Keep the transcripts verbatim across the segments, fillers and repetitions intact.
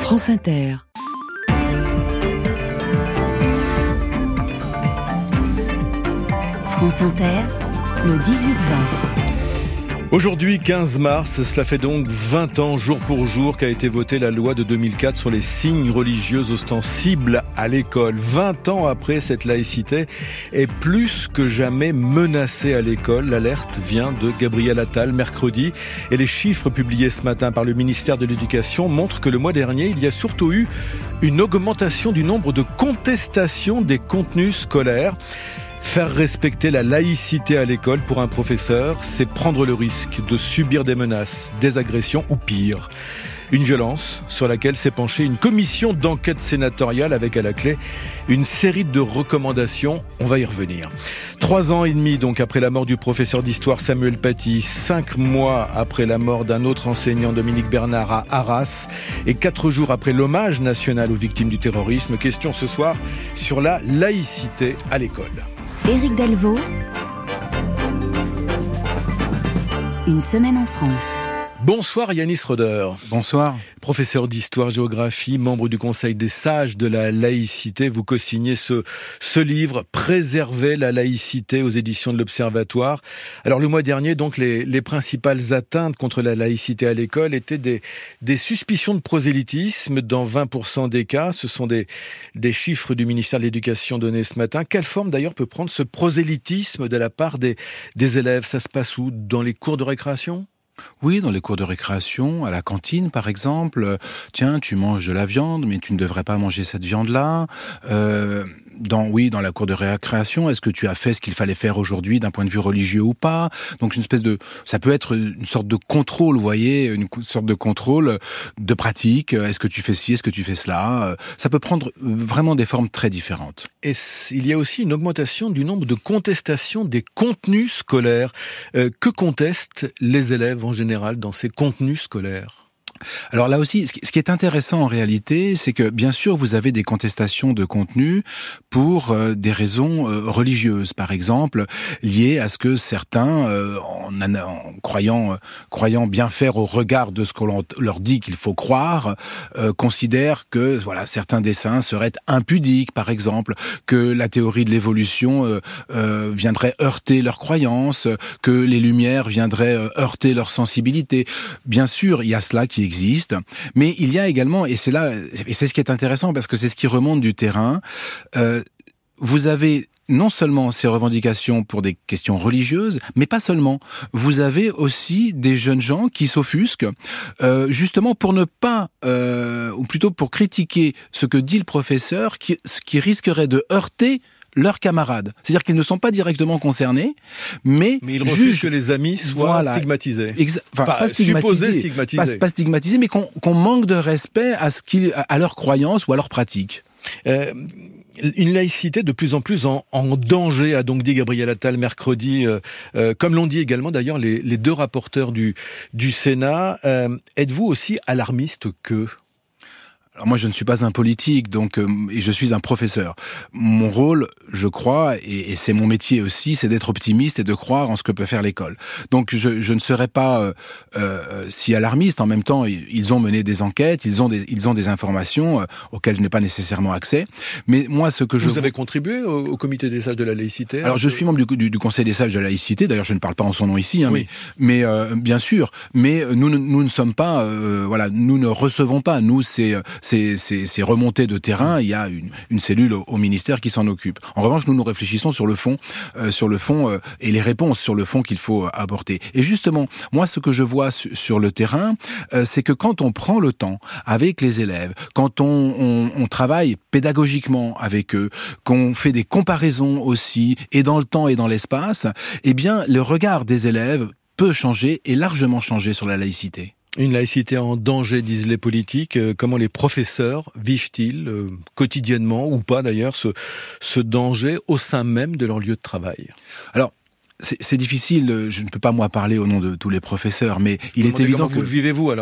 France Inter. France Inter, le dix-huit vingt. Aujourd'hui, quinze mars, cela fait donc vingt ans, jour pour jour, qu'a été votée la loi de deux mille quatre sur les signes religieux ostensibles à l'école. vingt ans après, cette laïcité est plus que jamais menacée à l'école. L'alerte vient de Gabriel Attal mercredi. Et les chiffres publiés ce matin par le ministère de l'Éducation montrent que le mois dernier, il y a surtout eu une augmentation du nombre de contestations des contenus scolaires. Faire respecter la laïcité à l'école pour un professeur, c'est prendre le risque de subir des menaces, des agressions ou pire. Une violence sur laquelle s'est penchée une commission d'enquête sénatoriale avec à la clé une série de recommandations. On va y revenir. Trois ans et demi donc après la mort du professeur d'histoire Samuel Paty, cinq mois après la mort d'un autre enseignant Dominique Bernard à Arras et quatre jours après l'hommage national aux victimes du terrorisme. Question ce soir sur la laïcité à l'école. Éric Delvaux, une semaine en France. Bonsoir Yanis Roder. Bonsoir. Professeur d'histoire-géographie, membre du Conseil des sages de la laïcité. Vous co-signez ce, ce livre, Préserver la laïcité aux éditions de l'Observatoire. Alors le mois dernier, donc, les, les principales atteintes contre la laïcité à l'école étaient des, des suspicions de prosélytisme dans vingt pour cent des cas. Ce sont des, des chiffres du ministère de l'Éducation donnés ce matin. Quelle forme d'ailleurs peut prendre ce prosélytisme de la part des, des élèves ? Ça se passe où ? Dans les cours de récréation ? Oui, dans les cours de récréation, à la cantine par exemple. Tiens, tu manges de la viande, mais tu ne devrais pas manger cette viande-là. Euh, dans, oui, dans la cour de récréation, est-ce que tu as fait ce qu'il fallait faire aujourd'hui d'un point de vue religieux ou pas ? Donc une espèce de, ça peut être une sorte de contrôle, vous voyez, une sorte de contrôle de pratique. Est-ce que tu fais ci, est-ce que tu fais cela ? Ça peut prendre vraiment des formes très différentes. Et il y a aussi une augmentation du nombre de contestations des contenus scolaires. Euh, que contestent les élèves en général dans ces contenus scolaires ? Alors là aussi, ce qui est intéressant en réalité, c'est que bien sûr vous avez des contestations de contenu pour euh, des raisons euh, religieuses, par exemple, liées à ce que certains, euh, en, en croyant, euh, croyant bien faire au regard de ce qu'on leur dit qu'il faut croire, euh, considèrent que voilà certains dessins seraient impudiques, par exemple, que la théorie de l'évolution euh, euh, viendrait heurter leurs croyances, que les lumières viendraient euh, heurter leur sensibilité. Bien sûr, il y a cela qui existe, mais il y a également, et c'est là, et c'est ce qui est intéressant parce que c'est ce qui remonte du terrain, euh, vous avez non seulement ces revendications pour des questions religieuses, mais pas seulement. Vous avez aussi des jeunes gens qui s'offusquent, euh, justement pour ne pas, euh, ou plutôt pour critiquer ce que dit le professeur, qui, qui risquerait de heurter leurs camarades. C'est-à-dire qu'ils ne sont pas directement concernés, mais... Mais ils refusent que les amis soient voilà, stigmatisés. Exa- enfin, enfin, pas stigmatisés, stigmatisés. Pas, pas stigmatisés, mais qu'on, qu'on manque de respect à, ce qu'ils, à leurs croyances ou à leurs pratiques. Euh, une laïcité de plus en plus en, en danger, a donc dit Gabriel Attal mercredi, euh, euh, comme l'ont dit également d'ailleurs les, les deux rapporteurs du, du Sénat. Euh, êtes-vous aussi alarmiste que... Alors moi, je ne suis pas un politique, donc euh, et je suis un professeur. Mon rôle, je crois, et, et c'est mon métier aussi, c'est d'être optimiste et de croire en ce que peut faire l'école. Donc je, je ne serai pas euh, euh, si alarmiste. En même temps, ils ont mené des enquêtes, ils ont des, ils ont des informations euh, auxquelles je n'ai pas nécessairement accès. Mais moi, ce que je... Vous avez contribué au, au comité des sages de la laïcité ? Alors je suis membre du, du, du Conseil des sages de la laïcité. D'ailleurs, je ne parle pas en son nom ici, hein, oui. mais, mais euh, bien sûr. Mais nous, nous ne sommes pas, euh, voilà, nous ne recevons pas. Nous, c'est Ces, ces, ces remontées de terrain, il y a une, une cellule au, au ministère qui s'en occupe. En revanche, nous nous réfléchissons sur le fond, euh, sur le fond euh, et les réponses sur le fond qu'il faut euh, apporter. Et justement, moi, ce que je vois su, sur le terrain, euh, c'est que quand on prend le temps avec les élèves, quand on, on, on travaille pédagogiquement avec eux, qu'on fait des comparaisons aussi, et dans le temps et dans l'espace, eh bien, le regard des élèves peut changer et largement changer sur la laïcité. Une laïcité en danger, disent les politiques. Comment les professeurs vivent-ils euh, quotidiennement, ou pas d'ailleurs, ce, ce danger au sein même de leur lieu de travail ? Alors, c'est, c'est difficile, je ne peux pas moi parler au nom de tous les professeurs, mais il est évident que... Comment vous le vivez-vous alors ?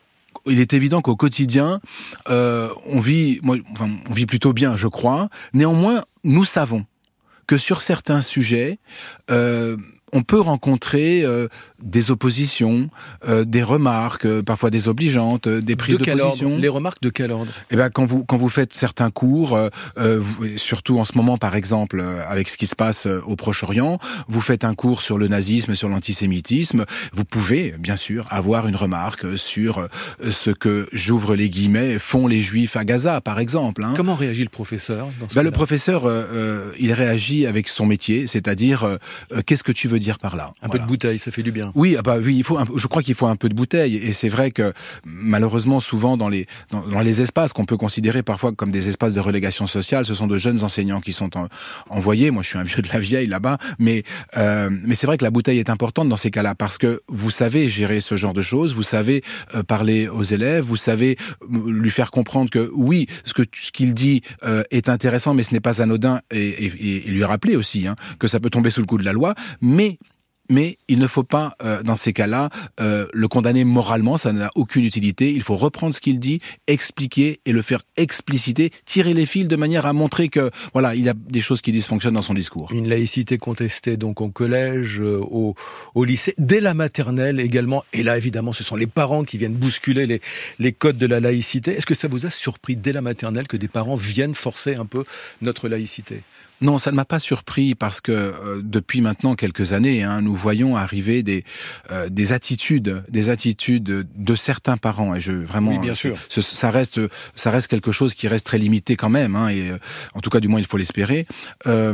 Il est évident qu'au quotidien, euh, on vit, moi, enfin, on vit plutôt bien, je crois. Néanmoins, nous savons que sur certains sujets, euh, on peut rencontrer euh, des oppositions, euh, des remarques, euh, parfois désobligeantes, euh, des prises de, de position. Ordre? Les remarques de quel ordre? Eh ben, quand vous quand vous faites certains cours, euh, euh, vous, surtout en ce moment, par exemple, euh, avec ce qui se passe euh, au Proche-Orient, vous faites un cours sur le nazisme, sur l'antisémitisme, vous pouvez bien sûr avoir une remarque sur euh, ce que, j'ouvre les guillemets, font les Juifs à Gaza, par exemple. Hein. Comment réagit le professeur dans ce ben, Le professeur, euh, euh, il réagit avec son métier, c'est-à-dire euh, euh, qu'est-ce que tu veux dire par là? Un voilà. peu de bouteille, ça fait du bien. Oui, ah bah oui, il faut. Un, je crois qu'il faut un peu de bouteille, et c'est vrai que malheureusement, souvent dans les dans, dans les espaces qu'on peut considérer parfois comme des espaces de relégation sociale, ce sont de jeunes enseignants qui sont en, envoyés. Moi, je suis un vieux de la vieille là-bas, mais euh, mais c'est vrai que la bouteille est importante dans ces cas-là parce que vous savez gérer ce genre de choses, vous savez euh, parler aux élèves, vous savez lui faire comprendre que oui, ce que ce qu'il dit euh, est intéressant, mais ce n'est pas anodin, et, et, et lui rappeler aussi hein, que ça peut tomber sous le coup de la loi, mais Mais il ne faut pas, euh, dans ces cas-là, euh, le condamner moralement, ça n'a aucune utilité. Il faut reprendre ce qu'il dit, expliquer et le faire expliciter, tirer les fils de manière à montrer que, voilà, il y a des choses qui dysfonctionnent dans son discours. Une laïcité contestée donc au collège, euh, au, au lycée, dès la maternelle également. Et là, évidemment, ce sont les parents qui viennent bousculer les, les codes de la laïcité. Est-ce que ça vous a surpris dès la maternelle que des parents viennent forcer un peu notre laïcité ? Non, ça ne m'a pas surpris parce que euh, depuis maintenant quelques années, hein, nous voyons arriver des euh, des attitudes, des attitudes de certains parents. Et je vraiment, oui, bien sûr, ce, ça reste ça reste quelque chose qui reste très limité quand même. Hein, et euh, en tout cas, du moins, il faut l'espérer. Euh,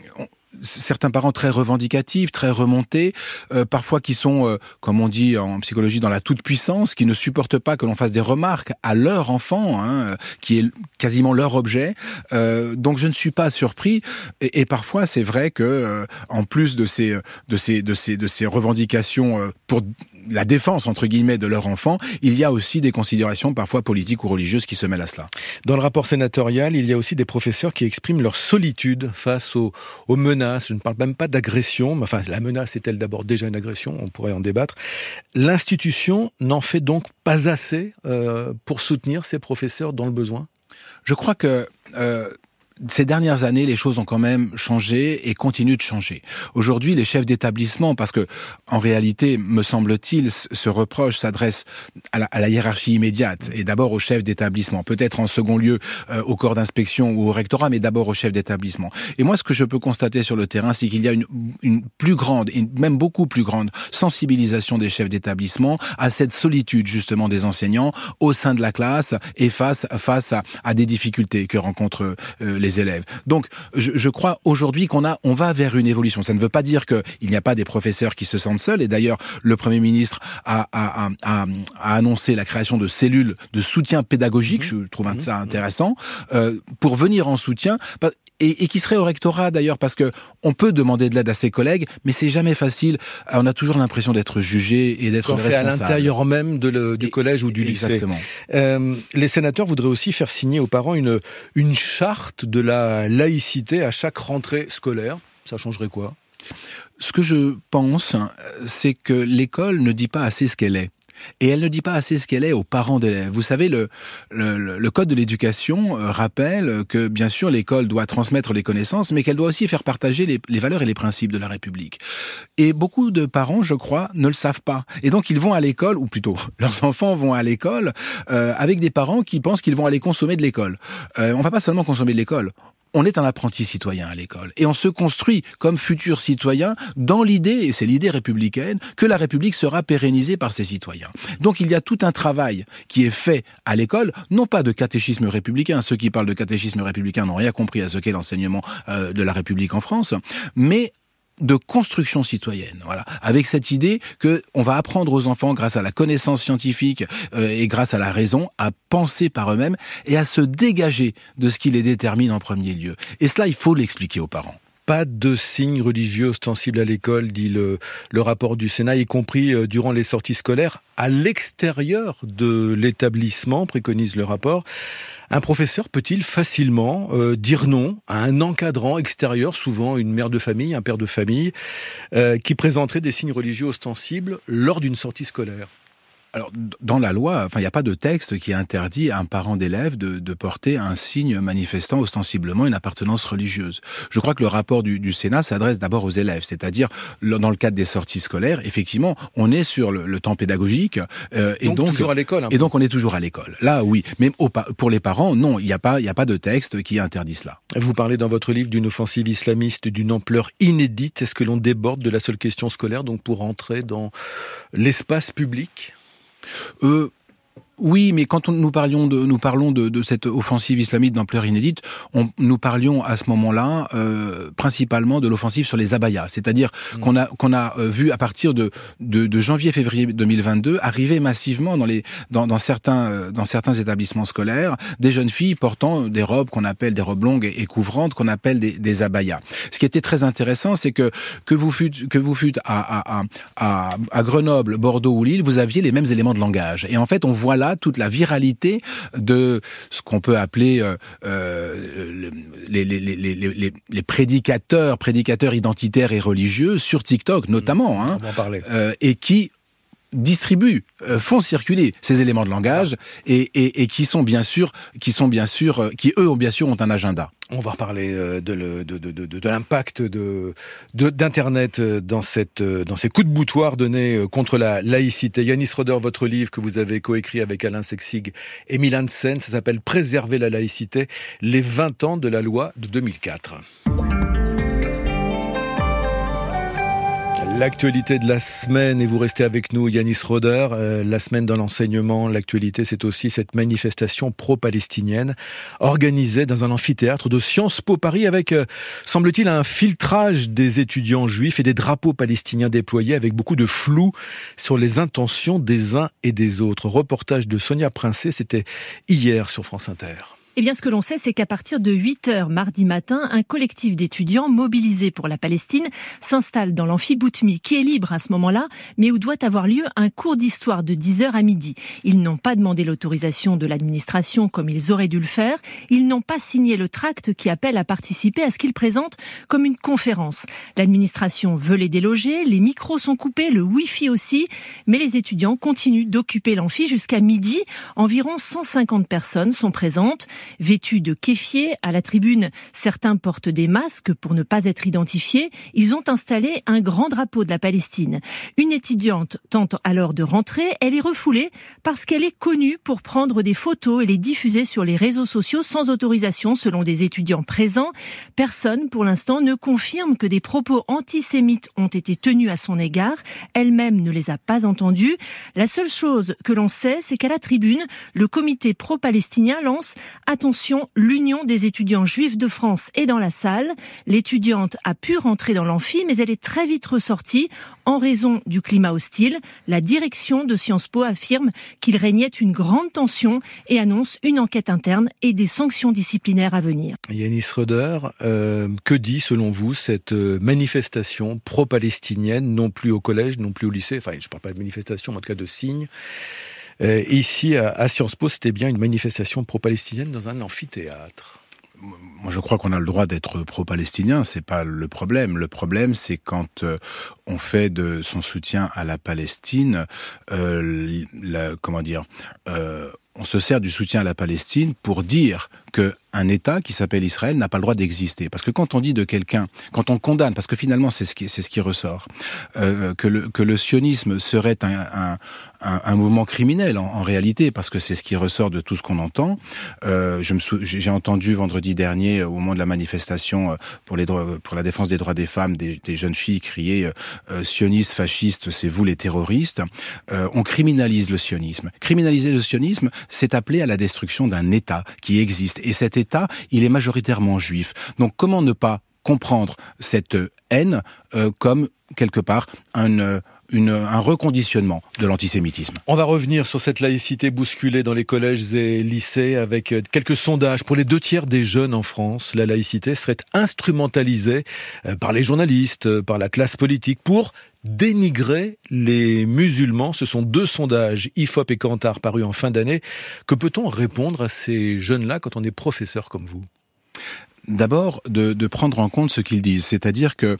Certains parents très revendicatifs, très remontés, euh, parfois qui sont, euh, comme on dit en psychologie, dans la toute-puissance, qui ne supportent pas que l'on fasse des remarques à leur enfant, hein, qui est quasiment leur objet. Euh, donc je ne suis pas surpris. Et, et parfois, c'est vrai que, euh, en plus de ces, de ces, de ces, de ces revendications euh, pour la défense, entre guillemets, de leur enfant, il y a aussi des considérations parfois politiques ou religieuses qui se mêlent à cela. Dans le rapport sénatorial, il y a aussi des professeurs qui expriment leur solitude face aux, aux menaces. Je ne parle même pas d'agression, mais enfin, la menace est-elle d'abord déjà une agression? On pourrait en débattre. L'institution n'en fait donc pas assez euh, pour soutenir ces professeurs dans le besoin? Je crois que... Euh Ces dernières années, les choses ont quand même changé et continuent de changer. Aujourd'hui, les chefs d'établissement, parce que en réalité, me semble-t-il, ce reproche s'adresse à la, à la hiérarchie immédiate et d'abord aux chefs d'établissement, peut-être en second lieu euh, au corps d'inspection ou au rectorat, mais d'abord aux chefs d'établissement. Et moi, ce que je peux constater sur le terrain, c'est qu'il y a une, une plus grande, et même beaucoup plus grande sensibilisation des chefs d'établissement à cette solitude justement des enseignants au sein de la classe et face face à, à des difficultés que rencontrent euh, les élèves. Donc, je, je crois aujourd'hui qu'on a, on va vers une évolution. Ça ne veut pas dire qu'il n'y a pas des professeurs qui se sentent seuls. Et d'ailleurs, le Premier ministre a, a, a, a annoncé la création de cellules de soutien pédagogique. Mmh. Je trouve mmh. ça intéressant euh, pour venir en soutien. Et, et qui serait au rectorat d'ailleurs, parce que on peut demander de l'aide à ses collègues, mais c'est jamais facile. On a toujours l'impression d'être jugé et d'être Quand responsable. C'est à l'intérieur même de le, du et, collège ou du exactement. lycée. Euh, les sénateurs voudraient aussi faire signer aux parents une, une charte de la laïcité à chaque rentrée scolaire. Ça changerait quoi? Ce que je pense, c'est que l'école ne dit pas assez ce qu'elle est. Et elle ne dit pas assez ce qu'elle est aux parents d'élèves. Vous savez, le, le, le code de l'éducation rappelle que, bien sûr, l'école doit transmettre les connaissances, mais qu'elle doit aussi faire partager les, les valeurs et les principes de la République. Et beaucoup de parents, je crois, ne le savent pas. Et donc, ils vont à l'école, ou plutôt, leurs enfants vont à l'école euh, avec des parents qui pensent qu'ils vont aller consommer de l'école. Euh, on ne va pas seulement consommer de l'école. On est un apprenti citoyen à l'école et on se construit comme futur citoyen dans l'idée, et c'est l'idée républicaine, que la République sera pérennisée par ses citoyens. Donc il y a tout un travail qui est fait à l'école, non pas de catéchisme républicain, ceux qui parlent de catéchisme républicain n'ont rien compris à ce qu'est l'enseignement euh, de la République en France, mais de construction citoyenne, voilà, avec cette idée que on va apprendre aux enfants, grâce à la connaissance scientifique euh, et grâce à la raison, à penser par eux-mêmes et à se dégager de ce qui les détermine en premier lieu. Et cela, il faut l'expliquer aux parents. Pas de signes religieux ostensibles à l'école, dit le, le rapport du Sénat, y compris euh, durant les sorties scolaires, à l'extérieur de l'établissement, préconise le rapport. Un professeur peut-il facilement euh, dire non à un encadrant extérieur, souvent une mère de famille, un père de famille, euh, qui présenterait des signes religieux ostensibles lors d'une sortie scolaire? Alors, dans la loi, enfin, il n'y a pas de texte qui interdit à un parent d'élève de, de porter un signe manifestant ostensiblement une appartenance religieuse. Je crois que le rapport du, du Sénat s'adresse d'abord aux élèves, c'est-à-dire dans le cadre des sorties scolaires, effectivement, on est sur le, le temps pédagogique euh, et donc, donc toujours à l'école. Et donc on est toujours à l'école. Là, oui, mais au, pour les parents, non, il n'y a pas, il n'y a pas de texte qui interdit cela. Vous parlez dans votre livre d'une offensive islamiste d'une ampleur inédite. Est-ce que l'on déborde de la seule question scolaire, donc pour entrer dans l'espace public? Euh, oui, mais quand on, nous parlions de, nous parlons de, de cette offensive islamiste d'ampleur inédite, on, nous parlions à ce moment-là euh, principalement de l'offensive sur les abayas, c'est-à-dire mmh. qu'on a qu'on a vu à partir de de, de janvier-février deux mille vingt-deux arriver massivement dans les dans, dans certains dans certains établissements scolaires des jeunes filles portant des robes qu'on appelle des robes longues et, et couvrantes qu'on appelle des, des abayas. Ce qui était très intéressant, c'est que que vous fûtes que vous fûtes à à à à Grenoble, Bordeaux ou Lille, vous aviez les mêmes éléments de langage. Et en fait, on voit là toute la viralité de ce qu'on peut appeler euh, euh, les, les, les, les, les, les prédicateurs, prédicateurs identitaires et religieux sur TikTok notamment, hein, on va en parler. Euh, et qui distribuent, euh, font circuler ces éléments de langage et, et, et qui sont bien sûr, qui sont bien sûr, euh, qui eux ont bien sûr ont un agenda. On va reparler de, de, de, de, de, de l'impact de, de, d'Internet dans, cette, dans ces coups de boutoir donnés contre la laïcité. Yanis Roder, votre livre que vous avez coécrit avec Alain Sexig et Milan Sen, ça s'appelle « Préserver la laïcité, les vingt ans de la loi de deux mille quatre ». L'actualité de la semaine, et vous restez avec nous, Yanis Roder. Euh, la semaine dans l'enseignement, l'actualité, c'est aussi cette manifestation pro-palestinienne organisée dans un amphithéâtre de Sciences Po Paris avec, euh, semble-t-il, un filtrage des étudiants juifs et des drapeaux palestiniens déployés avec beaucoup de flou sur les intentions des uns et des autres. Reportage de Sonia Princé, c'était hier sur France Inter. Eh bien, ce que l'on sait, c'est qu'à partir de huit heures mardi matin, un collectif d'étudiants mobilisés pour la Palestine s'installe dans l'amphi Boutmi, qui est libre à ce moment-là, mais où doit avoir lieu un cours d'histoire de dix heures à midi. Ils n'ont pas demandé l'autorisation de l'administration comme ils auraient dû le faire. Ils n'ont pas signé le tract qui appelle à participer à ce qu'ils présentent comme une conférence. L'administration veut les déloger, les micros sont coupés, le wifi aussi, mais les étudiants continuent d'occuper l'amphi jusqu'à midi. Environ cent cinquante personnes sont présentes. Vêtus de kéfiers, à la tribune, certains portent des masques pour ne pas être identifiés. Ils ont installé un grand drapeau de la Palestine. Une étudiante tente alors de rentrer. Elle est refoulée parce qu'elle est connue pour prendre des photos et les diffuser sur les réseaux sociaux sans autorisation, selon des étudiants présents. Personne, pour l'instant, ne confirme que des propos antisémites ont été tenus à son égard. Elle-même ne les a pas entendus. La seule chose que l'on sait, c'est qu'à la tribune, le comité pro-palestinien lance « Attention, l'Union des étudiants juifs de France est dans la salle. L'étudiante a pu rentrer dans l'amphi, mais elle est très vite ressortie en raison du climat hostile. La direction de Sciences Po affirme qu'il régnait une grande tension et annonce une enquête interne et des sanctions disciplinaires à venir. Yanis Roder, euh, que dit selon vous cette manifestation pro-palestinienne, non plus au collège, non plus au lycée, enfin je ne parle pas de manifestation, mais en tout cas de signe. Euh, ici, à, à Sciences Po, c'était bien une manifestation pro-palestinienne dans un amphithéâtre. Moi, je crois qu'on a le droit d'être pro-palestinien, c'est pas le problème. Le problème, c'est quand euh, on fait de son soutien à la Palestine, euh, la, comment dire, euh, on se sert du soutien à la Palestine pour dire que un État qui s'appelle Israël n'a pas le droit d'exister. Parce que quand on dit de quelqu'un, quand on condamne, parce que finalement c'est ce qui, c'est ce qui ressort, euh, que, le, que le sionisme serait un, un, un, un mouvement criminel en, en réalité, parce que c'est ce qui ressort de tout ce qu'on entend. Euh, je me sou, j'ai entendu vendredi dernier, au moment de la manifestation pour, les droits, pour la défense des droits des femmes, des, des jeunes filles crier euh, « sionistes, fascistes, c'est vous les terroristes euh, ». On criminalise le sionisme. Criminaliser le sionisme, c'est appeler à la destruction d'un État qui existe. Et cet État, il est majoritairement juif. Donc comment ne pas comprendre cette haine euh, comme, quelque part, un, euh, une, un reconditionnement de l'antisémitisme? On va revenir sur cette laïcité bousculée dans les collèges et lycées avec quelques sondages. Pour les deux tiers des jeunes en France, la laïcité serait instrumentalisée par les journalistes, par la classe politique pour dénigrer les musulmans. Ce sont deux sondages, I F O P et Kantar, parus en fin d'année. Que peut-on répondre à ces jeunes-là quand on est professeur comme vous? D'abord, de, de prendre en compte ce qu'ils disent. C'est-à-dire que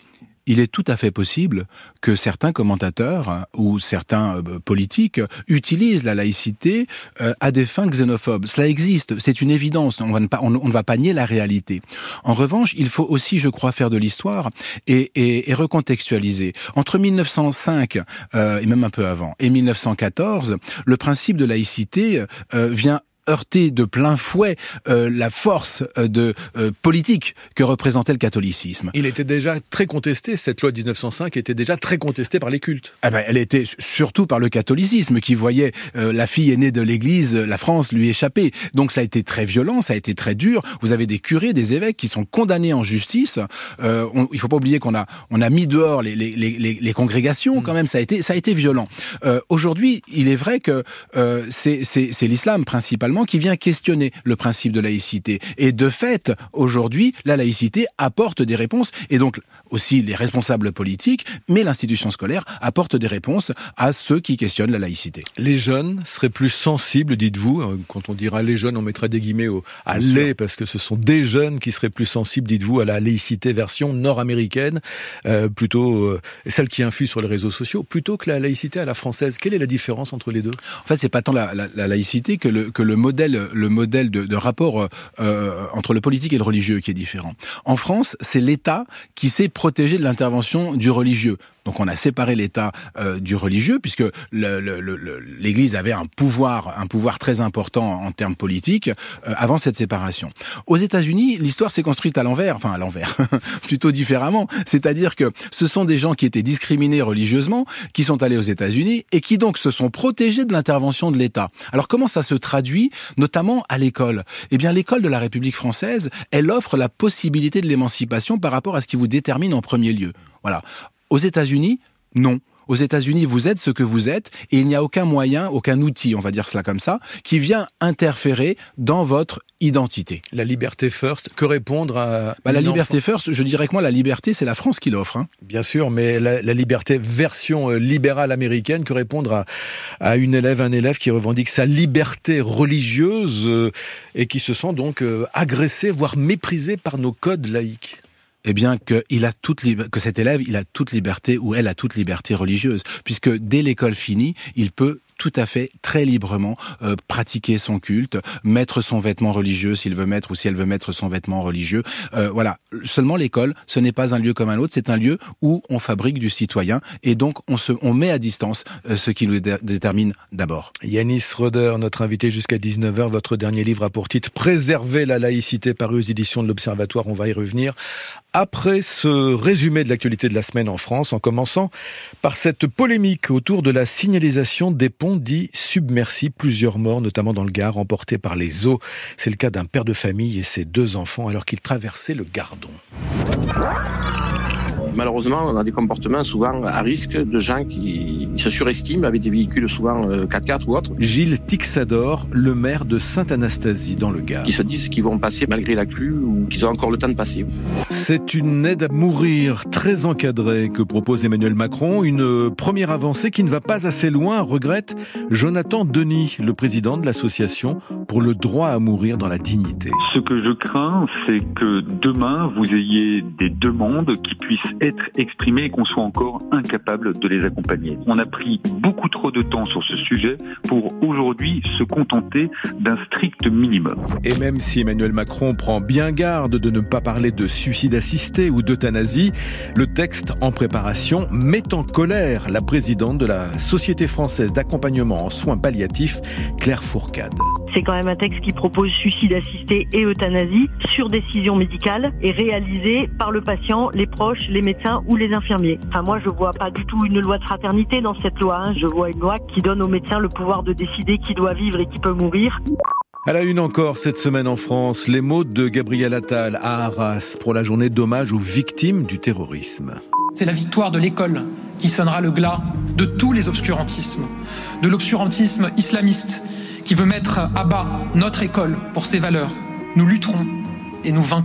il est tout à fait possible que certains commentateurs ou certains euh, politiques utilisent la laïcité euh, à des fins xénophobes. Cela existe, c'est une évidence, on, va ne pas, on, on ne va pas nier la réalité. En revanche, il faut aussi, je crois, faire de l'histoire et, et, et recontextualiser. Entre mille neuf cent cinq, euh, et même un peu avant, et mille neuf cent quatorze, le principe de laïcité euh, vient heurter de plein fouet euh, la force euh, de euh, politique que représentait le catholicisme. Il était déjà très contesté, cette loi de dix-neuf cent cinq était déjà très contestée par les cultes. Ah ben, elle était surtout par le catholicisme qui voyait euh, la fille aînée de l'Église, la France, lui échapper. Donc ça a été très violent, ça a été très dur. Vous avez des curés, des évêques qui sont condamnés en justice. Euh, on, il faut pas oublier qu'on a on a mis dehors les les les, les congrégations quand même. Ça a été ça a été violent. Euh, aujourd'hui, il est vrai que euh, c'est c'est c'est l'islam principalement qui vient questionner le principe de laïcité. Et de fait, aujourd'hui, la laïcité apporte des réponses, et donc aussi les responsables politiques, mais l'institution scolaire apporte des réponses à ceux qui questionnent la laïcité. Les jeunes seraient plus sensibles, dites-vous, quand on dira les jeunes, on mettra des guillemets au, à les, parce que ce sont des jeunes qui seraient plus sensibles, dites-vous, à la laïcité version nord-américaine, euh, plutôt euh, celle qui infuse sur les réseaux sociaux, plutôt que la laïcité à la française. Quelle est la différence entre les deux ? En fait, c'est pas tant la, la, la laïcité que le, que le modèle, le modèle de, de rapport euh, entre le politique et le religieux qui est différent. En France, c'est l'État qui s'est protégé de l'intervention du religieux. Donc on a séparé l'État euh, du religieux, puisque le, le, le, l'Église avait un pouvoir, un pouvoir très important en termes politiques euh, avant cette séparation. Aux États-Unis, l'histoire s'est construite à l'envers, enfin à l'envers, plutôt différemment. C'est-à-dire que ce sont des gens qui étaient discriminés religieusement, qui sont allés aux États-Unis et qui donc se sont protégés de l'intervention de l'État. Alors comment ça se traduit, notamment à l'école ? Eh bien l'école de la République française, elle offre la possibilité de l'émancipation par rapport à ce qui vous détermine en premier lieu. Voilà. Aux États-Unis, non. Aux États-Unis, vous êtes ce que vous êtes et il n'y a aucun moyen, aucun outil, on va dire cela comme ça, qui vient interférer dans votre identité. La liberté first, que répondre à... Bah, la liberté first, je dirais que moi, la liberté, c'est la France qui l'offre. Hein. Bien sûr, mais la, la liberté version euh, libérale américaine, que répondre à, à une élève, un élève qui revendique sa liberté religieuse euh, et qui se sent donc euh, agressé, voire méprisé par nos codes laïques. Eh bien, que, il a toute lib- que cet élève, il a toute liberté, ou elle a toute liberté religieuse, puisque dès l'école finie, il peut tout à fait, très librement, euh, pratiquer son culte, mettre son vêtement religieux s'il veut mettre ou si elle veut mettre son vêtement religieux. Euh, voilà. Seulement l'école, ce n'est pas un lieu comme un autre, c'est un lieu où on fabrique du citoyen et donc on, se, on met à distance euh, ce qui nous dé- détermine d'abord. Yanis Roeder, notre invité jusqu'à dix-neuf heures. Votre dernier livre a pour titre « Préserver la laïcité » paru aux éditions de l'Observatoire. On va y revenir après ce résumé de l'actualité de la semaine en France, en commençant par cette polémique autour de la signalisation des ponts dits submersibles. Plusieurs morts, notamment dans le Gard, emportés par les eaux. C'est le cas d'un père de famille et ses deux enfants alors qu'ils traversaient le Gardon. Malheureusement, on a des comportements souvent à risque de gens qui se surestiment avec des véhicules souvent quatre-quatre ou autres. Gilles Tixador, le maire de Sainte-Anastasie dans le Gard. Qui se disent qu'ils vont passer malgré la crue ou qu'ils ont encore le temps de passer. C'est une aide à mourir très encadrée que propose Emmanuel Macron. Une première avancée qui ne va pas assez loin, regrette Jonathan Denis, le président de l'association pour le droit à mourir dans la dignité. Ce que je crains, c'est que demain, vous ayez des demandes qui puissent être exprimées et qu'on soit encore incapable de les accompagner. On a pris beaucoup trop de temps sur ce sujet pour aujourd'hui se contenter d'un strict minimum. Et même si Emmanuel Macron prend bien garde de ne pas parler de suicide assisté ou d'euthanasie, le texte en préparation met en colère la présidente de la Société française d'accompagnement en soins palliatifs, Claire Fourcade. C'est quand même un texte qui propose suicide assisté et euthanasie sur décision médicale et réalisé par le patient, les proches, les médecins ou les infirmiers. Enfin, moi, je vois pas du tout une loi de fraternité dans cette loi. Hein. Je vois une loi qui donne aux médecins le pouvoir de décider qui doit vivre et qui peut mourir. À la une encore cette semaine en France, les mots de Gabriel Attal à Arras pour la journée d'hommage aux victimes du terrorisme. C'est la victoire de l'école qui sonnera le glas de tous les obscurantismes, de l'obscurantisme islamiste qui veut mettre à bas notre école pour ses valeurs. Nous lutterons et nous vaincrons.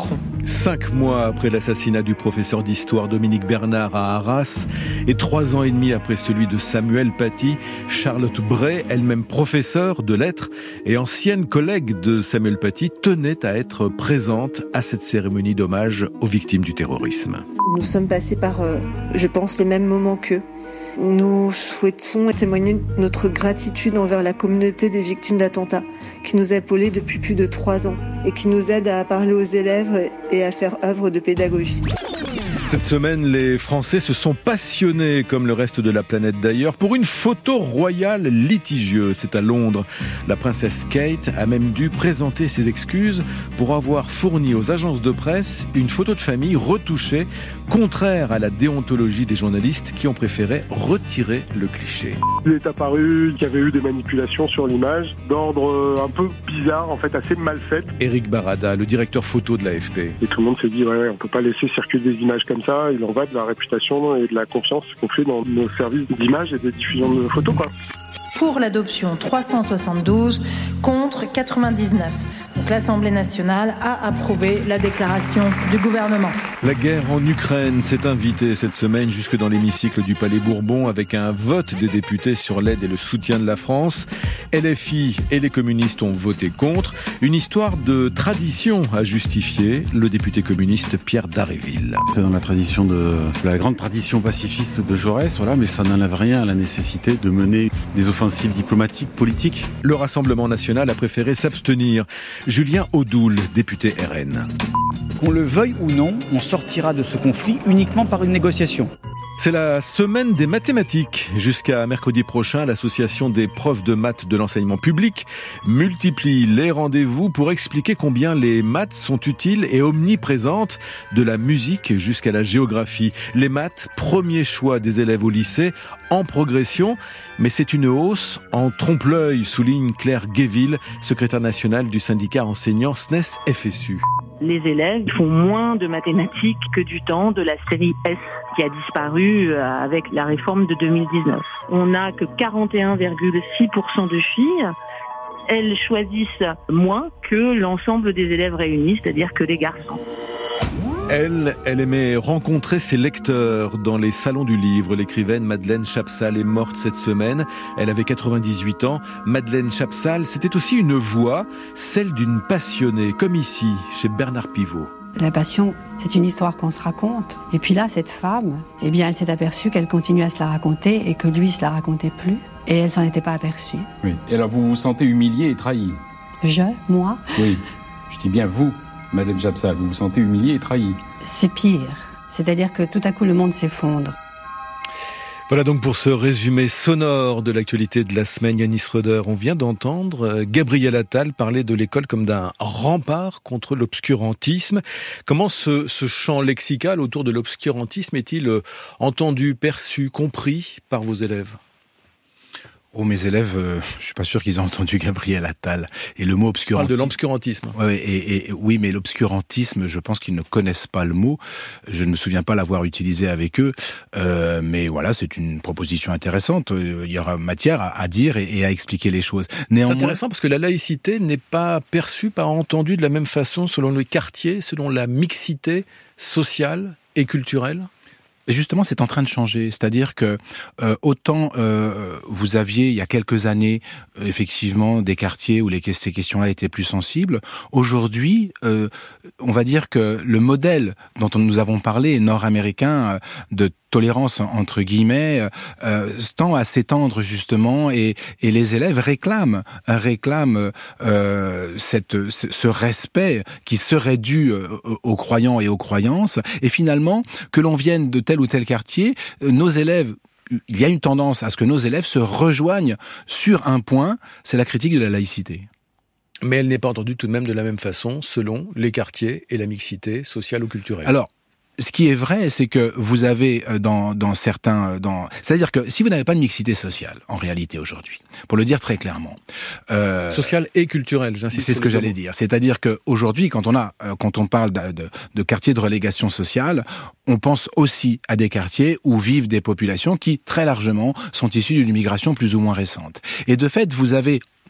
Cinq mois après l'assassinat du professeur d'histoire Dominique Bernard à Arras et trois ans et demi après celui de Samuel Paty, Charlotte Bray, elle-même professeure de lettres et ancienne collègue de Samuel Paty, tenait à être présente à cette cérémonie d'hommage aux victimes du terrorisme. Nous sommes passés par, euh, je pense, les mêmes moments qu'eux. Nous souhaitons témoigner notre gratitude envers la communauté des victimes d'attentats qui nous a épaulés depuis plus de trois ans et qui nous aide à parler aux élèves et à faire œuvre de pédagogie. Cette semaine, les Français se sont passionnés, comme le reste de la planète d'ailleurs, pour une photo royale litigieuse. C'est à Londres. La princesse Kate a même dû présenter ses excuses pour avoir fourni aux agences de presse une photo de famille retouchée, contraire à la déontologie des journalistes qui ont préféré retirer le cliché. Il est apparu qu'il y avait eu des manipulations sur l'image, d'ordre un peu bizarre, en fait assez mal faite. Éric Barada, le directeur photo de l'A F P. Et tout le monde s'est dit, ouais, on peut pas laisser circuler des images comme ça, il en va de la réputation et de la confiance qu'on fait dans nos services d'image et de diffusion de photos, quoi. Pour l'adoption trois cent soixante-douze contre quatre-vingt-dix-neuf. Donc l'Assemblée nationale a approuvé la déclaration du gouvernement. La guerre en Ukraine s'est invitée cette semaine jusque dans l'hémicycle du Palais Bourbon avec un vote des députés sur l'aide et le soutien de la France. L F I et les communistes ont voté contre. Une histoire de tradition à justifier. Le député communiste Pierre Daréville. C'est dans la tradition de la grande tradition pacifiste de Jaurès, voilà, mais ça n'enlève rien à la nécessité de mener des offensives diplomatiques, politiques. Le Rassemblement national a préféré s'abstenir. Julien Audoul, député R N. Qu'on le veuille ou non, on sortira de ce conflit uniquement par une négociation. C'est la semaine des mathématiques. Jusqu'à mercredi prochain, l'association des profs de maths de l'enseignement public multiplie les rendez-vous pour expliquer combien les maths sont utiles et omniprésentes, de la musique jusqu'à la géographie. Les maths, premier choix des élèves au lycée, en progression, mais c'est une hausse en trompe-l'œil, souligne Claire Guéville, secrétaire nationale du syndicat enseignant S N E S F S U. Les élèves font moins de mathématiques que du temps de la série S qui a disparu avec la réforme de deux mille dix-neuf. On n'a que quarante et un virgule six pour cent de filles. Elles choisissent moins que l'ensemble des élèves réunis, c'est-à-dire que les garçons. Elle, elle aimait rencontrer ses lecteurs dans les salons du livre. L'écrivaine Madeleine Chapsal est morte cette semaine. Elle avait quatre-vingt-dix-huit ans. Madeleine Chapsal, c'était aussi une voix, celle d'une passionnée, comme ici, chez Bernard Pivot. La passion, c'est une histoire qu'on se raconte. Et puis là, cette femme, eh bien, elle s'est aperçue qu'elle continuait à se la raconter et que lui se la racontait plus. Et elle s'en était pas aperçue. Oui. Et alors, vous vous sentez humilié et trahi? Je, moi? Oui. Je dis bien vous. Madeleine Chapsal, vous vous sentez humiliée et trahie? C'est pire. C'est-à-dire que tout à coup, le monde s'effondre. Voilà donc pour ce résumé sonore de l'actualité de la semaine. Yanis Schröder, on vient d'entendre Gabriel Attal parler de l'école comme d'un rempart contre l'obscurantisme. Comment ce, ce champ lexical autour de l'obscurantisme est-il entendu, perçu, compris par vos élèves ? Oh, mes élèves, euh, je suis pas sûr qu'ils aient entendu Gabriel Attal. Et le mot obscurantisme. On parle de l'obscurantisme. Ouais, et, et, oui, mais l'obscurantisme, je pense qu'ils ne connaissent pas le mot. Je ne me souviens pas l'avoir utilisé avec eux. Euh, mais voilà, c'est une proposition intéressante. Il y aura matière à, à dire et, et à expliquer les choses. Néanmoins, c'est intéressant parce que la laïcité n'est pas perçue, pas entendue de la même façon selon les quartiers, selon la mixité sociale et culturelle. Et justement, c'est en train de changer. C'est-à-dire que euh, autant euh, vous aviez, il y a quelques années, euh, effectivement, des quartiers où les, ces questions-là étaient plus sensibles. Aujourd'hui, euh, on va dire que le modèle dont nous avons parlé, nord-américain, euh, de tolérance entre guillemets, euh, tend à s'étendre justement, et, et les élèves réclament, réclament euh, cette, ce respect qui serait dû aux croyants et aux croyances. Et finalement, que l'on vienne de tel ou tel quartier, nos élèves, il y a une tendance à ce que nos élèves se rejoignent sur un point, c'est la critique de la laïcité. Mais elle n'est pas entendue tout de même de la même façon selon les quartiers et la mixité sociale ou culturelle. Alors, ce qui est vrai, c'est que vous avez dans, dans certains... Dans... C'est-à-dire que si vous n'avez pas de mixité sociale, en réalité, aujourd'hui, pour le dire très clairement... Euh, sociale et culturelle, j'insiste. C'est ce que j'allais dire. C'est-à-dire qu'aujourd'hui, quand on a, quand on parle de, de, de quartiers de relégation sociale, on pense aussi à des quartiers où vivent des populations qui, très largement, sont issues d'une immigration plus ou moins récente. Et de fait, vous avez...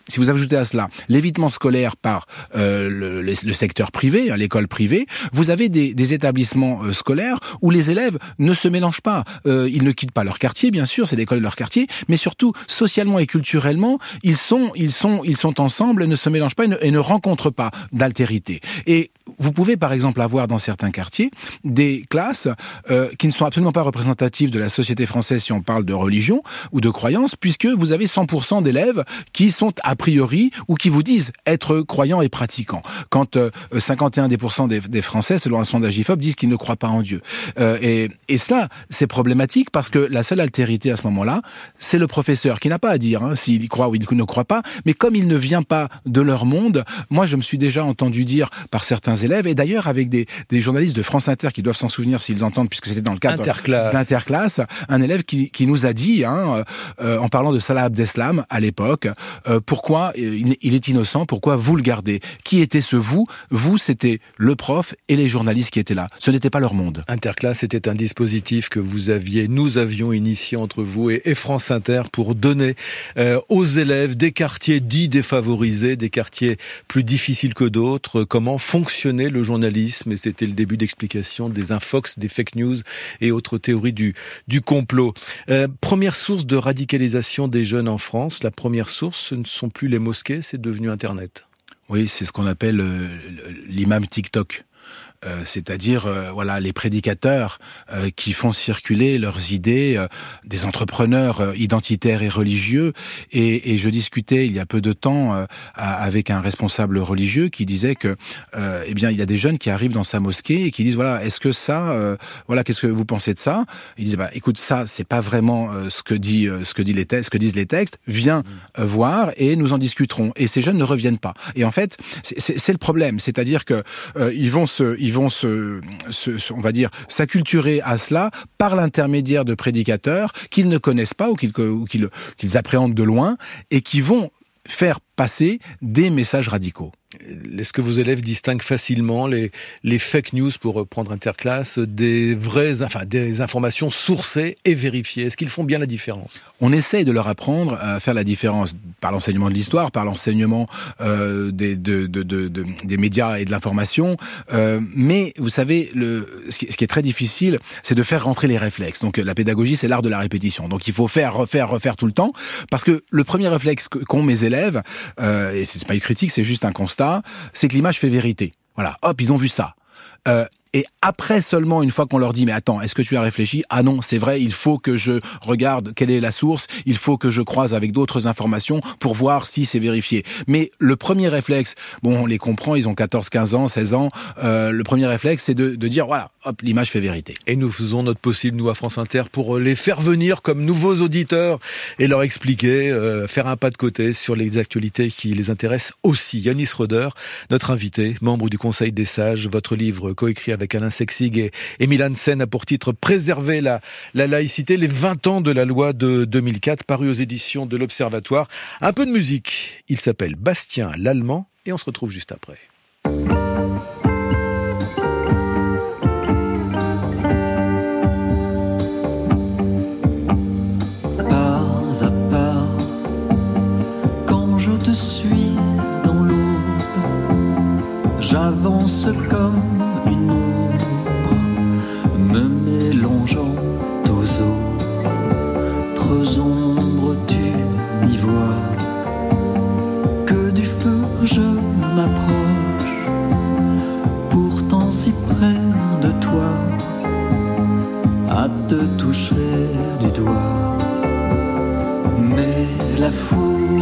si vous ajoutez à cela l'évitement scolaire par euh, le, le, le secteur privé, hein, l'école privée, vous avez des, des établissements euh, scolaires où les élèves ne se mélangent pas. Euh, ils ne quittent pas leur quartier, bien sûr, c'est l'école de leur quartier, mais surtout socialement et culturellement, ils sont, ils sont, ils sont ensemble, ne se mélangent pas et ne, et ne rencontrent pas d'altérité. Et vous pouvez par exemple avoir dans certains quartiers des classes euh, qui ne sont absolument pas représentatives de la société française si on parle de religion ou de croyance, puisque vous avez cent pour cent d'élèves qui sont a priori ou qui vous disent être croyants et pratiquants. Quand euh, cinquante et un pour cent des, des Français, selon un sondage I F O P, disent qu'ils ne croient pas en Dieu. Euh, et, et cela, c'est problématique parce que la seule altérité à ce moment-là, c'est le professeur qui n'a pas à dire hein, s'il y croit ou il ne croit pas, mais comme il ne vient pas de leur monde, moi je me suis déjà entendu dire par certains élèves, et d'ailleurs avec des, des journalistes de France Inter qui doivent s'en souvenir s'ils entendent, puisque c'était dans le cadre Interclasse. d'Interclasse, un élève qui, qui nous a dit, hein, euh, en parlant de Salah Abdeslam à l'époque, euh, pourquoi il, il est innocent, pourquoi vous le gardez? Qui était ce vous? Vous, c'était le prof et les journalistes qui étaient là. Ce n'était pas leur monde. Interclasse était un dispositif que vous aviez, nous avions initié entre vous et, et France Inter pour donner euh, aux élèves des quartiers dits défavorisés, des quartiers plus difficiles que d'autres, comment fonctionnait le journalisme, et c'était le début d'explication des infox, des fake news et autres théories du, du complot. Euh, première source de radicalisation des jeunes en France, la première source, ce ne sont plus les mosquées, c'est devenu Internet. Oui, c'est ce qu'on appelle euh, l'imam TikTok. Euh, c'est-à-dire euh, voilà les prédicateurs euh, qui font circuler leurs idées, euh, des entrepreneurs euh, identitaires et religieux. Et, et je discutais il y a peu de temps euh, avec un responsable religieux qui disait que euh, eh bien il y a des jeunes qui arrivent dans sa mosquée et qui disent voilà est-ce que ça euh, voilà qu'est-ce que vous pensez de ça? Ils disent bah écoute ça c'est pas vraiment euh, ce que dit euh, ce que dit les textes, ce que disent les textes. Viens euh, voir et nous en discuterons. Et ces jeunes ne reviennent pas. Et en fait c'est, c'est, c'est le problème, c'est-à-dire que euh, ils vont se ils vont se, se, se, on va dire, s'acculturer à cela par l'intermédiaire de prédicateurs qu'ils ne connaissent pas ou qu'ils, ou qu'ils, qu'ils appréhendent de loin et qui vont faire passer des messages radicaux. Est-ce que vos élèves distinguent facilement les, les fake news, pour reprendre Interclasse, des vraies, enfin, des informations sourcées et vérifiées? Est-ce qu'ils font bien la différence? On essaye de leur apprendre à faire la différence par l'enseignement de l'histoire, par l'enseignement euh, des, de, de, de, de, des médias et de l'information. Euh, mais vous savez, le, ce, qui, ce qui est très difficile, c'est de faire rentrer les réflexes. Donc la pédagogie, c'est l'art de la répétition. Donc il faut faire, refaire, refaire tout le temps. Parce que le premier réflexe qu'ont mes élèves, euh, et c'est pas une critique, c'est juste un constat, c'est que l'image fait vérité. Voilà, hop, ils ont vu ça. Euh, Et après seulement, une fois qu'on leur dit « Mais attends, est-ce que tu as réfléchi ?» Ah non, c'est vrai, il faut que je regarde quelle est la source, il faut que je croise avec d'autres informations pour voir si c'est vérifié. Mais le premier réflexe, bon, on les comprend, ils ont quatorze, quinze ans, seize ans, euh, le premier réflexe, c'est de, de dire « Voilà, hop, l'image fait vérité. » Et nous faisons notre possible, nous, à France Inter, pour les faire venir comme nouveaux auditeurs et leur expliquer, euh, faire un pas de côté sur les actualités qui les intéressent aussi. Yanis Roeder, notre invité, membre du Conseil des Sages, votre livre coécrit avec Alain Sexig et, et Milan Sen a pour titre « Préserver la, la laïcité, les vingt ans de la loi de deux mille quatre », paru aux éditions de l'Observatoire. Un peu de musique, il s'appelle Bastien l'Allemand et on se retrouve juste après. Pas à pas, quand je te suis dans l'aube, j'avance comme une ombre, me mélangeant aux autres ombres, tu n'y vois que du feu, je m'approche, pourtant si près de toi, à te toucher du doigt, mais la foule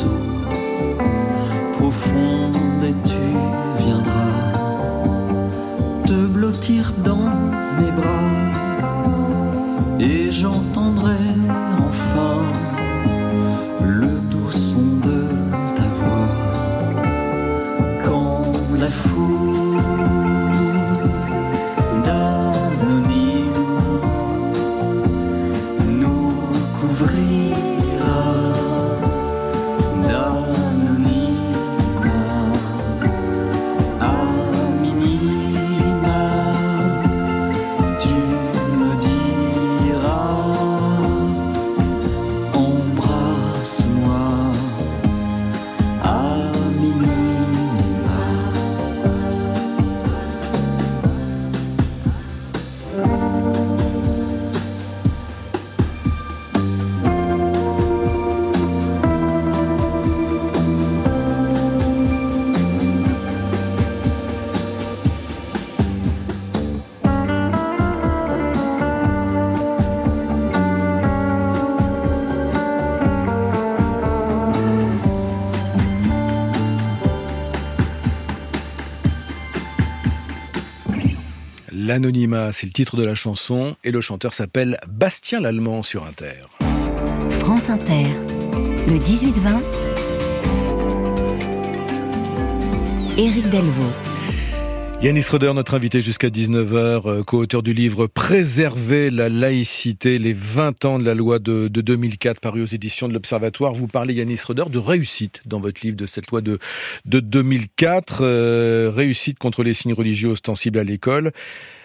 berceau profonde et tu viendras te blottir dans mes bras et j'entendrai enfin le doux son de ta voix quand la foule d'anonymes nous couvrira d'anonymat à minima. Tu me diras embrasse-moi à minima. L'anonymat, c'est le titre de la chanson et le chanteur s'appelle Bastien Lallemand sur Inter. France Inter, le dix-huit vingt, Éric Delvaux. Yanis Roeder, notre invité jusqu'à dix-neuf heures, co-auteur du livre « Préserver la laïcité, les vingt ans de la loi de, de deux mille quatre » paru aux éditions de l'Observatoire. Vous parlez, Yanis Roeder, de réussite dans votre livre de cette loi de, de deux mille quatre, euh, réussite contre les signes religieux ostensibles à l'école.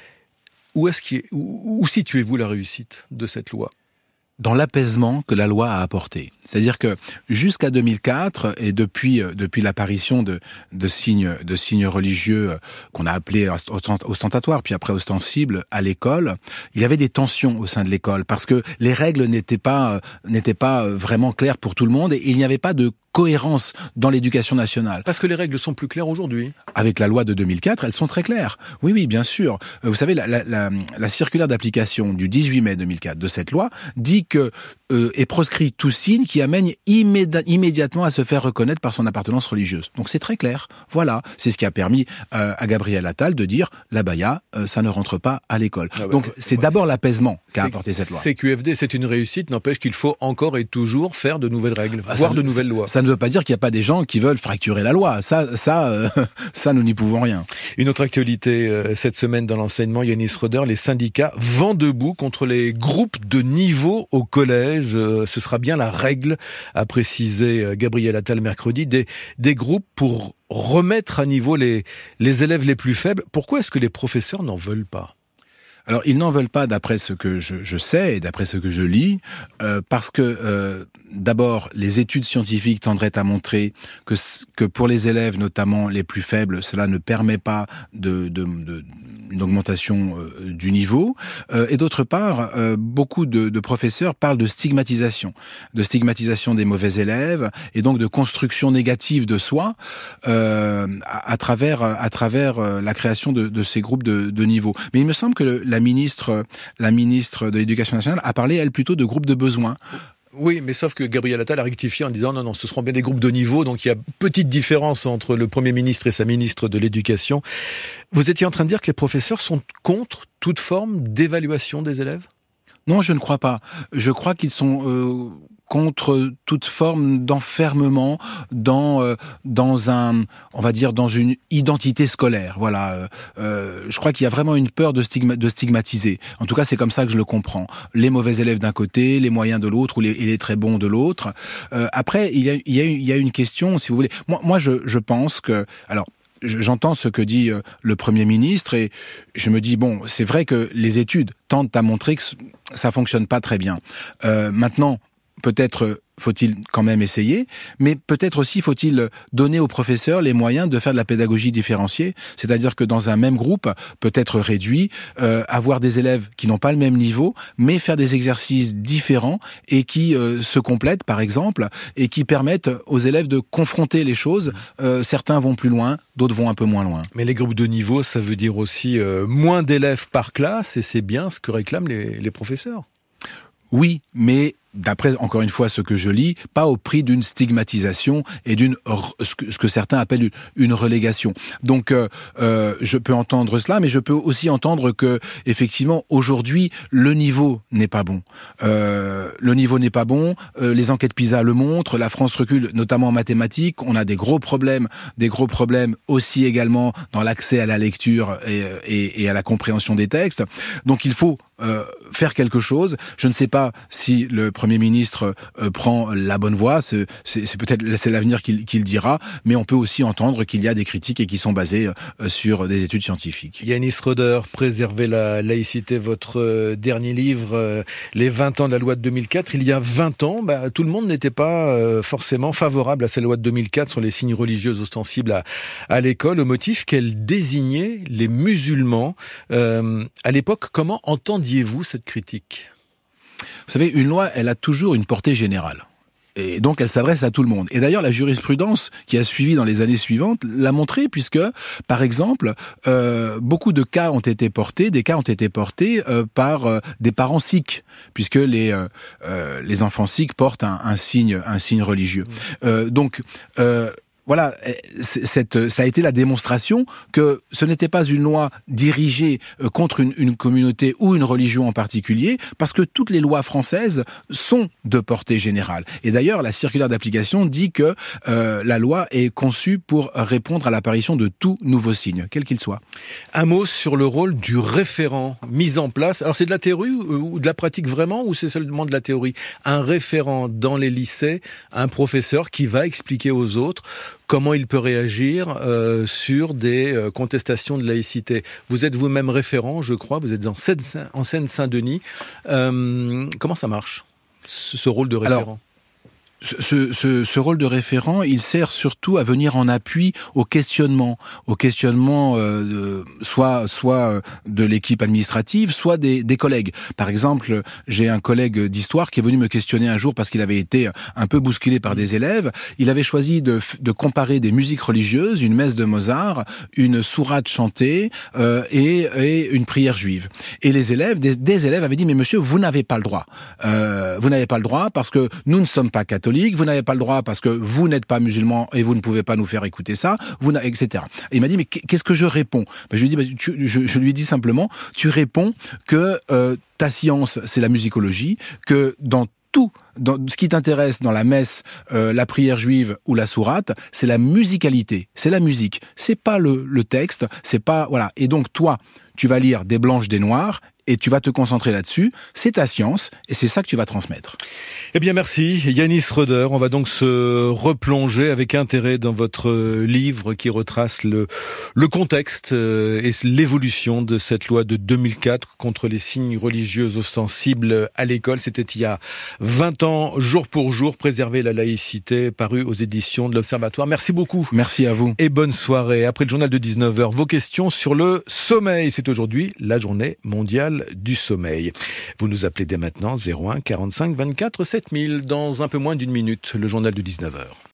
Où, est-ce qu'il est, où, où situez-vous la réussite de cette loi ? Dans l'apaisement que la loi a apporté. C'est-à-dire que jusqu'à deux mille quatre et depuis depuis l'apparition de de signes de signes religieux qu'on a appelés ostentatoires puis après ostensibles à l'école, il y avait des tensions au sein de l'école parce que les règles n'étaient pas n'étaient pas vraiment claires pour tout le monde et il n'y avait pas de cohérence dans l'éducation nationale. Parce que les règles sont plus claires aujourd'hui. Avec la loi de deux mille quatre, elles sont très claires. Oui, oui, bien sûr. Vous savez, la, la, la, la circulaire d'application du dix-huit mai deux mille quatre de cette loi dit que euh, est proscrit tout signe qui amène immédi- immédiatement à se faire reconnaître par son appartenance religieuse. Donc c'est très clair. Voilà, c'est ce qui a permis euh, à Gabriel Attal de dire la baya, euh, ça ne rentre pas à l'école. Ah bah, Donc c'est bah, d'abord c'est, l'apaisement qu'a apporté cette loi. C Q F D, c'est une réussite, n'empêche qu'il faut encore et toujours faire de nouvelles règles, ah, voire de nouvelles lois. Ça ne veut pas dire qu'il n'y a pas des gens qui veulent fracturer la loi. Ça, ça, euh, ça, nous n'y pouvons rien. Une autre actualité euh, cette semaine dans l'enseignement, Yanis Roeder, les syndicats vent debout contre les groupes de niveau au collège. Euh, ce sera bien la règle, a précisé euh, Gabriel Attal mercredi, des, des groupes pour remettre à niveau les, les élèves les plus faibles. Pourquoi est-ce que les professeurs n'en veulent pas ? Alors, ils n'en veulent pas d'après ce que je, je sais et d'après ce que je lis, euh, parce que euh, d'abord, les études scientifiques tendraient à montrer que, que pour les élèves, notamment les plus faibles, cela ne permet pas de, de, de une augmentation euh, du niveau. Euh, et d'autre part, euh, beaucoup de, de professeurs parlent de stigmatisation, de stigmatisation des mauvais élèves et donc de construction négative de soi euh, à, à travers à travers la création de, de ces groupes de, de niveau. Mais il me semble que le, la ministre la ministre de l'Éducation nationale a parlé elle plutôt de groupes de besoins. Oui, mais sauf que Gabriel Attal a rectifié en disant non, non, ce seront bien des groupes de niveau, donc il y a petite différence entre le Premier ministre et sa ministre de l'Éducation. Vous étiez en train de dire que les professeurs sont contre toute forme d'évaluation des élèves ? Non, je ne crois pas. Je crois qu'ils sont euh, contre toute forme d'enfermement dans euh, dans un, on va dire, dans une identité scolaire. Voilà. Euh, je crois qu'il y a vraiment une peur de, stigma, de stigmatiser. En tout cas, c'est comme ça que je le comprends. Les mauvais élèves d'un côté, les moyens de l'autre, ou les, et les très bons de l'autre. Euh, après, il y a, il y a, il y a une question, si vous voulez. Moi, moi, je, je pense que, alors. J'entends ce que dit le Premier ministre et je me dis, bon, c'est vrai que les études tentent à montrer que ça fonctionne pas très bien. Euh, maintenant, peut-être faut-il quand même essayer, mais peut-être aussi faut-il donner aux professeurs les moyens de faire de la pédagogie différenciée, c'est-à-dire que dans un même groupe, peut-être réduit, euh, avoir des élèves qui n'ont pas le même niveau, mais faire des exercices différents et qui euh, se complètent, par exemple, et qui permettent aux élèves de confronter les choses. Euh, certains vont plus loin, d'autres vont un peu moins loin. Mais les groupes de niveau, ça veut dire aussi euh, moins d'élèves par classe, et c'est bien ce que réclament les, les professeurs. oui, mais d'après, encore une fois, ce que je lis, pas au prix d'une stigmatisation et d'une ce que, ce que certains appellent une, une relégation. Donc, euh, euh, je peux entendre cela, mais je peux aussi entendre que, effectivement, aujourd'hui, le niveau n'est pas bon. Euh, le niveau n'est pas bon. Euh, les enquêtes PISA le montrent. La France recule, notamment en mathématiques. On a des gros problèmes, des gros problèmes aussi également dans l'accès à la lecture et, et, et à la compréhension des textes. Donc, il faut euh, faire quelque chose. Je ne sais pas si le Premier ministre euh, prend la bonne voie, c'est, c'est, c'est peut-être c'est l'avenir qu'il, qu'il dira, mais on peut aussi entendre qu'il y a des critiques et qui sont basées euh, sur des études scientifiques. Yanis Roeder, Préserver la laïcité, votre euh, dernier livre, euh, Les vingt ans de la loi de deux mille quatre. Il y a vingt ans, bah, tout le monde n'était pas euh, forcément favorable à cette loi de deux mille quatre sur les signes religieux ostensibles à, à l'école, au motif qu'elle désignait les musulmans. Euh, à l'époque, comment entendiez-vous cette critique ? Vous savez, une loi, elle a toujours une portée générale. Et donc, elle s'adresse à tout le monde. Et d'ailleurs, la jurisprudence qui a suivi dans les années suivantes l'a montré, puisque, par exemple, euh, beaucoup de cas ont été portés, des cas ont été portés euh, par euh, des parents sikhs, puisque les euh, euh, les enfants sikhs portent un, un signe un signe religieux. Euh, donc euh, Voilà, cette, ça a été la démonstration que ce n'était pas une loi dirigée contre une, une communauté ou une religion en particulier, parce que toutes les lois françaises sont de portée générale. Et d'ailleurs, la circulaire d'application dit que euh, la loi est conçue pour répondre à l'apparition de tout nouveau signe, quel qu'il soit. Un mot sur le rôle du référent mis en place. Alors c'est de la théorie ou de la pratique vraiment, ou c'est seulement de la théorie ? Un référent dans les lycées, un professeur qui va expliquer aux autres comment il peut réagir euh, sur des euh, contestations de laïcité. Vous êtes vous-même référent, je crois, vous êtes en Seine, en Seine-Saint-Denis. Euh, comment ça marche, ce, ce rôle de référent ? Alors, Ce, ce, ce rôle de référent, il sert surtout à venir en appui au questionnement, au questionnement euh, de, soit soit de l'équipe administrative, soit des, des collègues. Par exemple, j'ai un collègue d'histoire qui est venu me questionner un jour parce qu'il avait été un peu bousculé par des élèves. Il avait choisi de, de comparer des musiques religieuses, une messe de Mozart, une sourate chantée euh, et, et une prière juive. Et les élèves, des, des élèves avaient dit « Mais monsieur, vous n'avez pas le droit. Euh, vous n'avez pas le droit parce que nous ne sommes pas catholiques. Vous n'avez pas le droit parce que vous n'êtes pas musulman et vous ne pouvez pas nous faire écouter ça, vous et cetera. Et il m'a dit, mais qu'est-ce que je réponds ? Ben, je lui ai dit, ben, tu, je, je lui ai dit simplement, tu réponds que euh, ta science, c'est la musicologie, que dans tout, dans ce qui t'intéresse dans la messe, euh, la prière juive ou la sourate, c'est la musicalité, c'est la musique, c'est pas le, le texte, c'est pas voilà. Et donc toi, tu vas lire des blanches, des noires. Et tu vas te concentrer là-dessus, c'est ta science, et c'est ça que tu vas transmettre. Eh bien merci Yanis Roeder, on va donc se replonger avec intérêt dans votre livre qui retrace le, le contexte et l'évolution de cette loi de deux mille quatre contre les signes religieux ostensibles à l'école. C'était il y a vingt ans, jour pour jour, Préserver la laïcité, paru aux éditions de l'Observatoire. Merci beaucoup. Merci à vous. Et bonne soirée. Après le journal de dix-neuf heures, vos questions sur le sommeil. C'est aujourd'hui la journée mondiale du sommeil. Vous nous appelez dès maintenant zéro un quarante-cinq vingt-quatre sept mille. Dans un peu moins d'une minute, le journal de dix-neuf heures.